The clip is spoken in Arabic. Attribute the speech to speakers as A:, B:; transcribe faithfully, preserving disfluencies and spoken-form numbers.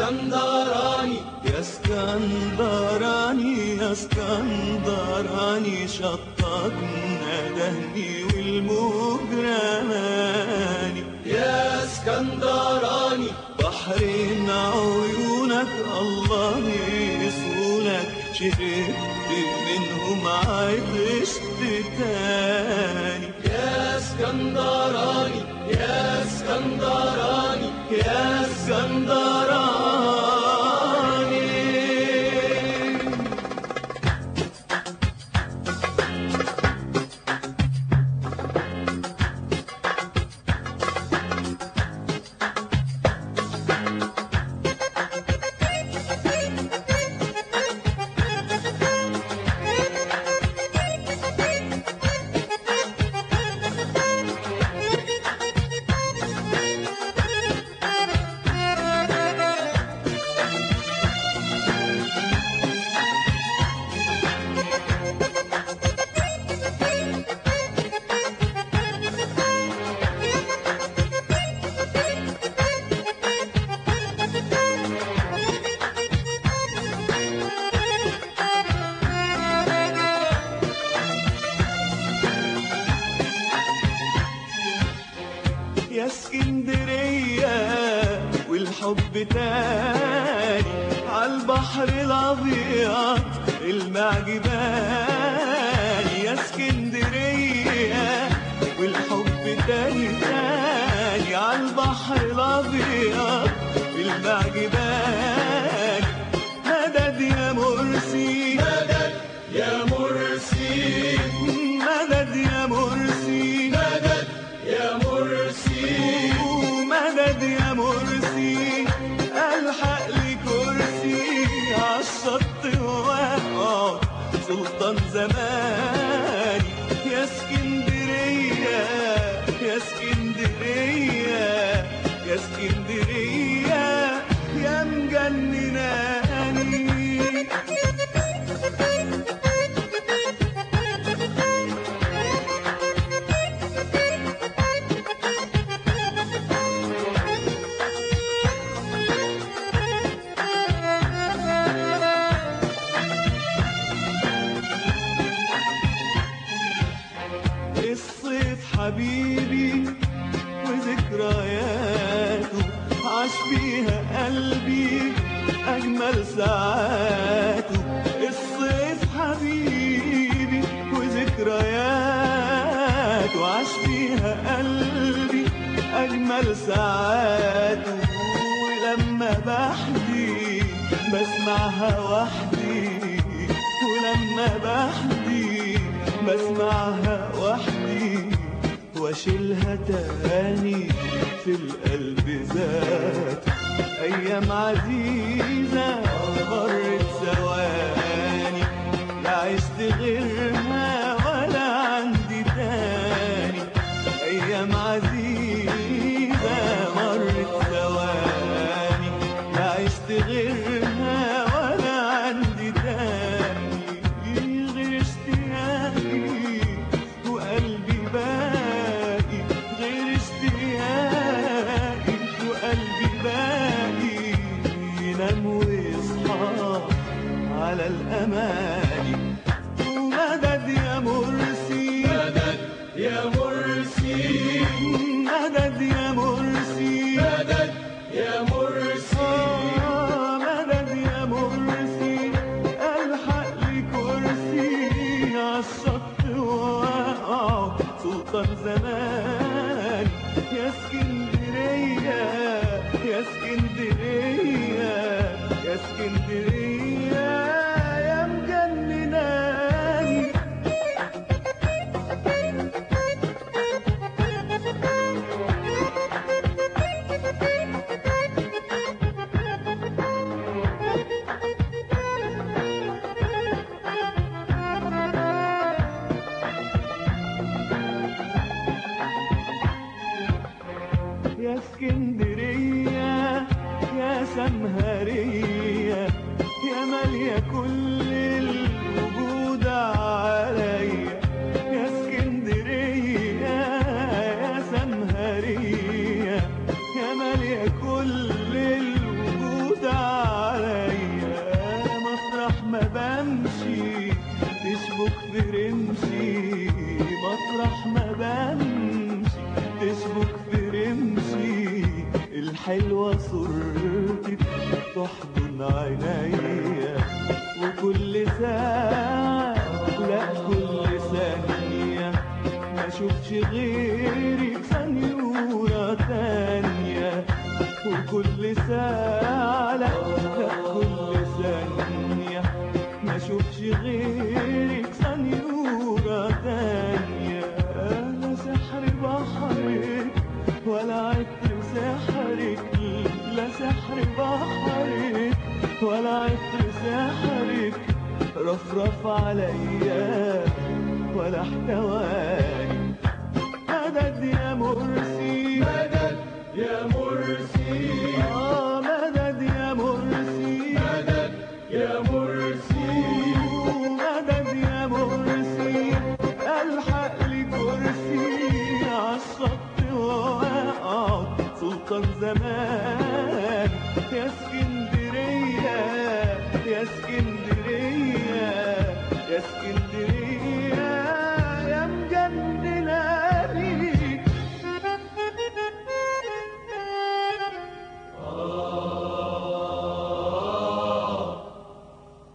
A: اسكندراني يا اسكندراني يا اسكندراني، شطتنا دهني والموج رماني. يا اسكندراني بحرين عيونك الله يسهولك، شربت منهم عطشت تاني. يا اسكندراني يا اسكندراني يا اسكندراني. يا اسكندرية والحب تاني عالبحر الأبيض المعجباني. يا اسكندرية والحب تاني تاني عالبحر الأبيض المعجباني. مدد يا مرسي مدد يا مرسي مدد يا مرسي مدد يا مرسي مدد يا مرسي، الحق لي كرسي عالشط واقعد سلطان زماني. يا اسكندرية يا اسكندرية يا اسكندرية يا مجنناني. الصيف حبيبي وذكرياته عاش فيها قلبي أجمل ساعاته. الصيف حبيبي وذكرياته عاش فيها قلبي أجمل ساعاته. ولما بحدي بسمعها وحدي، ولما بحدي بسمعها وحدي واشيلها تاني في القلب ذات. ايام عزيزة مرت ثواني، لا عشت غيرها ولا عندي تاني. ايام عزيزة مرت ثواني، لا عشت غيرها ولا عندي تاني. غير اشتياقي وقلبي باقي، غير اشتياقي وقلبي باقي. ينام ويصحى على الأماني. ومدد يا مرسي مدد يا مرسي مدد يا مرسي مدد يا مرسي مدد يا مرسي، الحق لي كرسي عالشط واقع سلطان زماني. يا اسكندرية يا اسكندرية يا اسكندرية يا مجنناني. يا اسكندرية يا سمهرية يا مالية كل الوجود عليا. يا اسكندرية يا سمهرية يا مالية كل الوجود عليا. حلوة صورتك تحضن عينيا، وكل ساعة لا كل ثانية ما اشوفش غيرك سنيورة تانية، وكل ساعة لا كل ثانية ما اشوفش غيرك سنيورة تانية. لا سحر بحرك ولا عطر سحرك، لا سحر بحرك ولا عطر سحرك رفرف عليا ولا احتواني. مدد يا مرسي
B: مدد يا مرسي،
A: آه مدد يا مرسي
B: مدد يا مرسي،
A: مدد يا مرسي الحق لي كرسي عالشط واقعد سلطان زمان. يا اسكندرية يا اسكندرية يا اسكندرية